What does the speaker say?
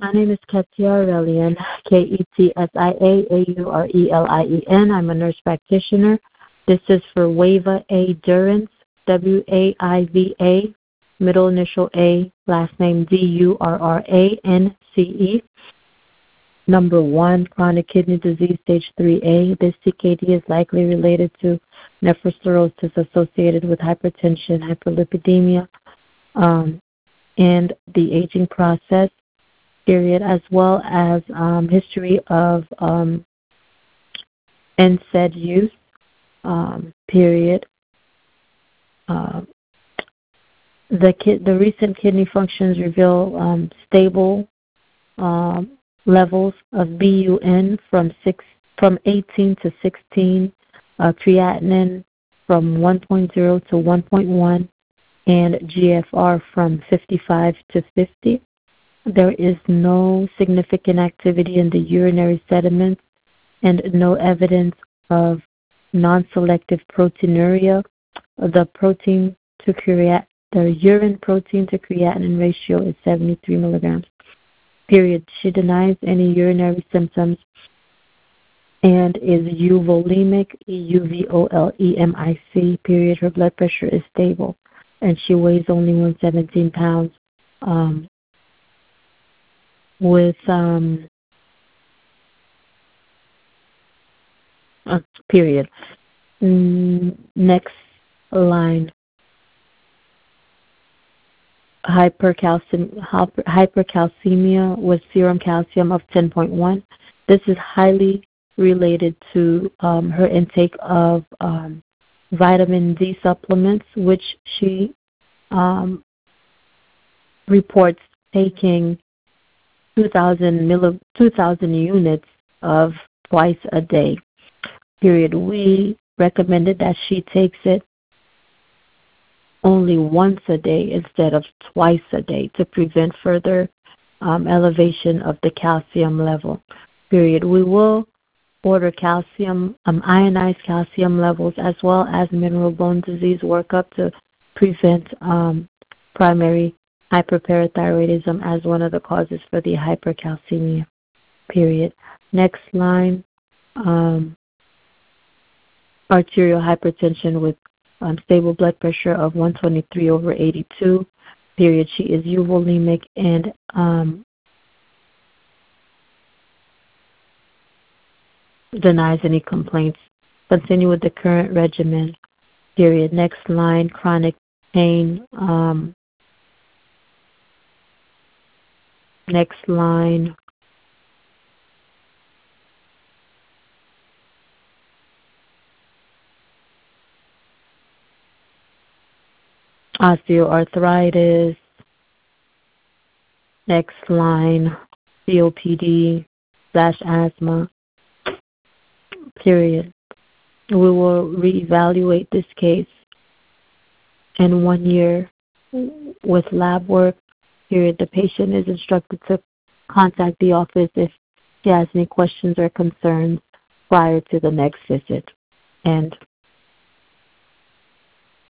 My name is Ketia Aurelian, Ketsiaaurelien. I'm a nurse practitioner. This is for Waiva A. Durrance, Waiva, middle initial A, last name Durrance. Number 1, chronic kidney disease, stage 3A. This CKD is likely related to nephrocirrhosis associated with hypertension, hyperlipidemia, and the aging process, period, as well as history of NSAID use, period. The recent kidney functions reveal stable levels of BUN from 18 to 16, creatinine from 1.0 to 1.1, and GFR from 55 to 50. There is no significant activity in the urinary sediments and no evidence of non-selective proteinuria. The urine protein to creatinine ratio is 73 milligrams. Period. She denies any urinary symptoms and is euvolemic, EUVOLEMIC. Period. Her blood pressure is stable, and she weighs only 117 pounds. Period. Next line. Hypercalcemia with serum calcium of 10.1. This is highly related to her intake of vitamin D supplements, which she reports taking 2,000 units of twice a day. Period. We recommended that she takes it only once a day instead of twice a day to prevent further elevation of the calcium level. Period. We will order calcium, ionized calcium levels, as well as mineral bone disease workup to prevent primary hyperparathyroidism as one of the causes for the hypercalcemia. Period. Next line. Arterial hypertension with stable blood pressure of 123/82. Period. She is euvolemic and denies any complaints. Continue with the current regimen. Period. Next line. Chronic pain. Next line. Osteoarthritis. Next line. COPD/asthma. Period. We will reevaluate this case in 1 year with lab work. Period. The patient is instructed to contact the office if she has any questions or concerns prior to the next visit. End.